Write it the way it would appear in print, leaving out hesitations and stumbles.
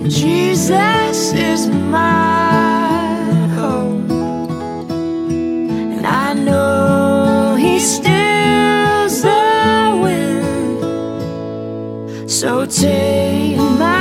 Jesus is my hope, and I know He stills the wind. So take my